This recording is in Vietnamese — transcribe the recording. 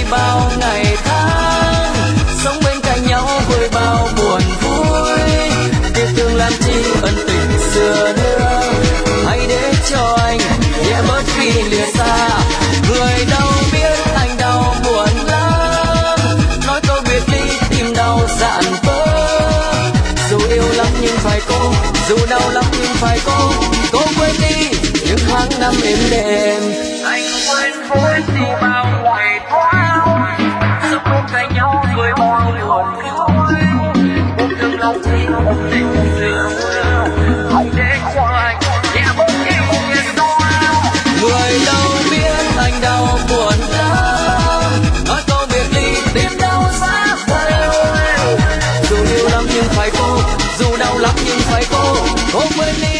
bao ngày tháng, sống bên cạnh nhau với bao buồn vui. Tiếc thương làm chi ân tình xưa nữa, hãy để cho anh nhẹ bớt khi lìa xa. Người đâu biết anh đau buồn lắm, nói câu biệt ly tim đau dạn vỡ. Dù yêu lắm nhưng phải cố, dù đau lắm nhưng phải cố quên đi những tháng năm êm đềm. Anh quên đi bao ngày tháng, sống bên cạnh nhau với bao buồn vui. Một thương lòng chi ân tình xưa, hãy để cho anh nhẹ bớt khi lìa xa. Người đâu biết anh đau buồn lắm, nói câu biệt ly tim đau giá vời. Dù yêu lắm nhưng phải cố, dù đau lắm nhưng phải cố quên đi